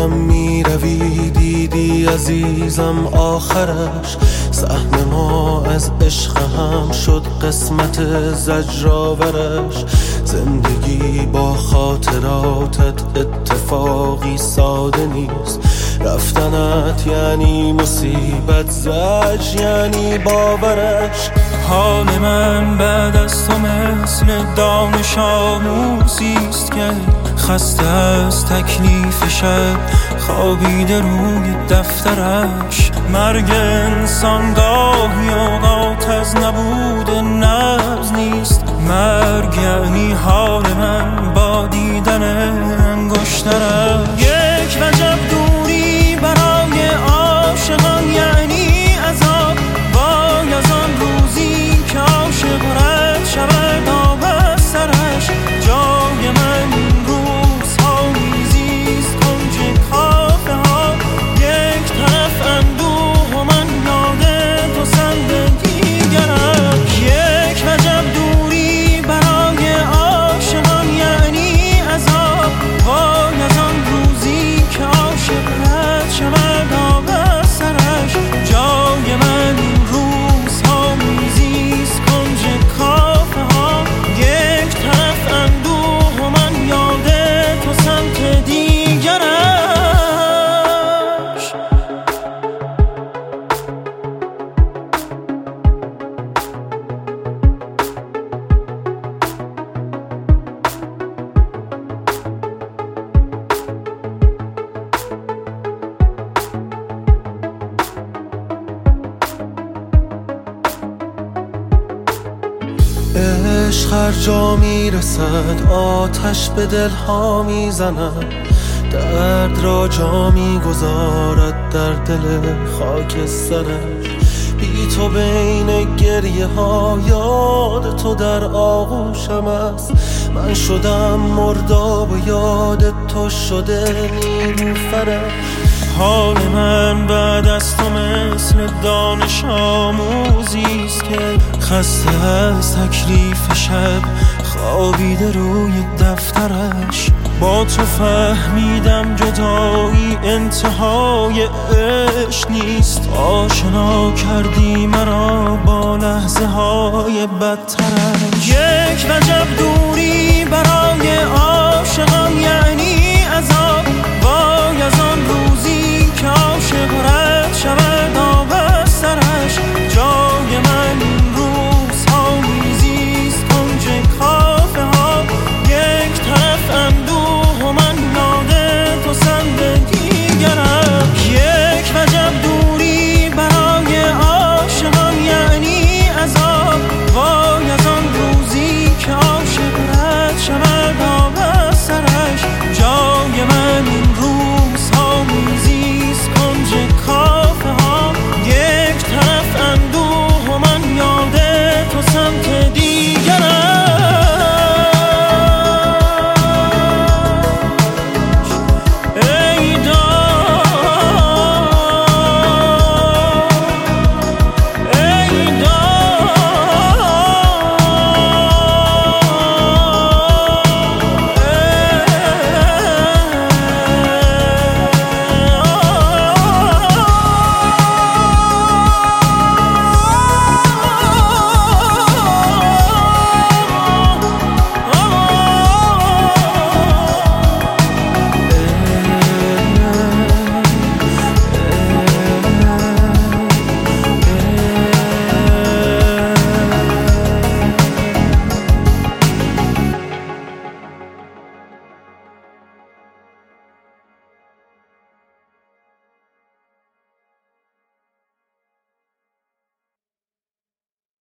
میدونم میروی، دیدی عزیزم آخرش سهم ما از عشق هم شد قسمت زجرآورش. زندگی با خاطراتت اتفاقی ساده نیست، رفتنت یعنی مصیبت، زجر یعنی باورش. حال من بعد از تو مثل دانش آموزیست که خسته از تکلیف شب خوابیده روی دفترش. مرگ انسان گاهی اوقات از نبود نبض نیست، مرگ یعنی حال من با دیدن انگشترش. یک وجب دوری برای عاشقان یعنی عذاب، وای از آن روزی که عاشق رد شود آب از سرش. جای من روزها میزیست کنج کافه ها، یک طرف اندوه و من یاد تو سمت دیگرش. یک وجب دوری برای عاشقان یعنی عذاب، وای از آن روزی که عاشق رد شود آب از سرش. جای من روزها میزیست کنج کافه ها، یک طرف اندوه و من یاد تو سمت دیگرش. عشق هر جا میرسد آتش به دلها میزند، درد را جا میگذارد در دل خاکسترش. بی تو بین گریه ها یاد تو در آغوشم است، من شدم مرداب و یاد تو شده نیلوفرش. حال من بعد از تو مثل دانش آموزیست که خسته از تکلیف شب خوابیده روی دفترش. با تو فهمیدم جدایی انتهای عشق نیست، آشنا کردی مرا با لحظه های بدترش. یک وجب